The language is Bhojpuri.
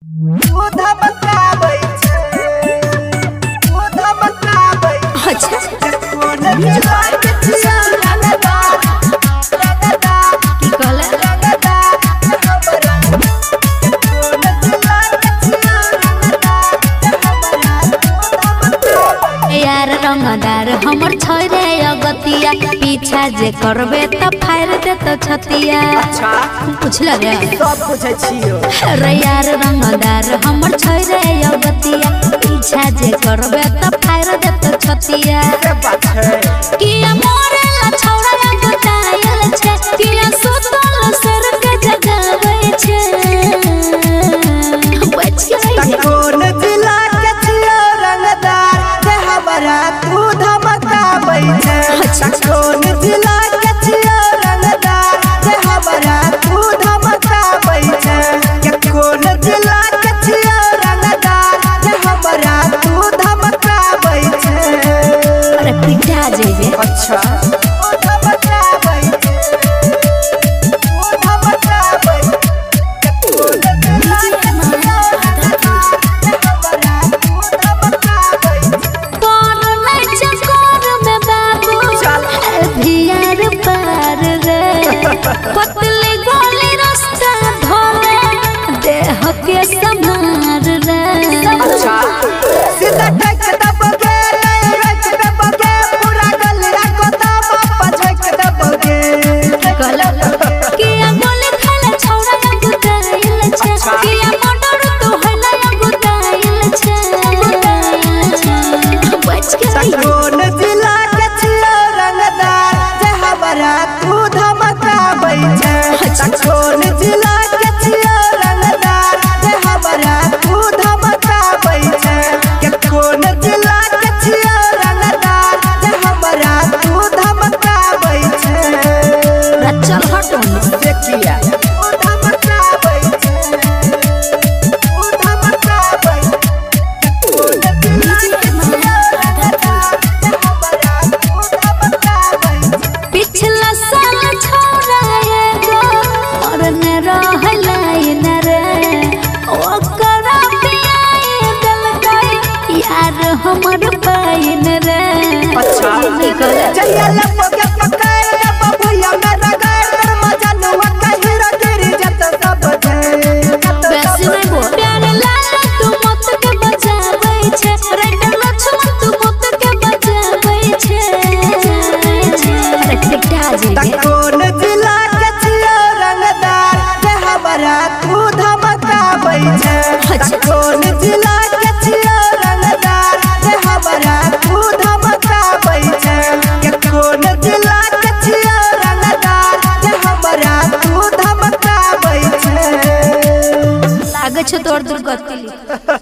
रंगदार हमर छोरे अगतिया पीछा जे करबे त फायर दे त छतिया। अच्छा पूछला रे सब पूछै छियो रे यार रंगदार हमर छोरे अगतिया पीछा जे करबे त फायर दे त छतिया। के बात है किया मोरे ला छौरा बतायल छे किया सुतल सर के जगावे छे बच गई कौन जिला के छियो रंगदार के हमरा तू धमकाबै छे। कौन जिला के छियो रंगदार के हमरा तू धमकाबै छे। के कौन जिला के छियो रंगदार के हमरा तू धमकाबै छे। अरे पिटा जेबे अच्छा धमकाबै छे धमकाबै पतले गोले रास्ता धोले देह के समार रे। अच्छा सीधा टक दबगे रच दबगे पूरा गलिया को दब पछक दबगे किया गोले खाले छौरा गुदाइल छे किया मोटर तो हला गुदाइल छे बच गई कौन जिला के छियो रंगदार जे हमरा तू धमकाबै छे। कौन जिला के छियो रंगदार जे हमरा तू धमकाबै छे। के कौन जिला के छियो रंगदार जे हमरा तू धमकाबै छे। चल हट देखिया तू धमकाबै छे तू धमकाबै पिछला साल छौरा एगो और न रहलै न रे ओकरा पियाई देलकै यार हमर बहिन रे। अच्छा जहिया लपके पकाए अब भैया मेरा गायर मजनुआ कहिरा गिर जत सब है। बेसी नहीं बोल प्यार लाला तू मत के बचाबै छे रेड लक्ष्मण तू मत के बचाबै छे। अरे पिटा जेबे कौन जिला के छियो रंगदार जे हमरा तू धमकाबै छे। कौन जिला के छियो रंगदार जे हमरा तू धमकाबै छे। के कौन जिला के छियो रंगदार जे हमरा तू धमकाबै छे। लागे छे तोर दुर्गति।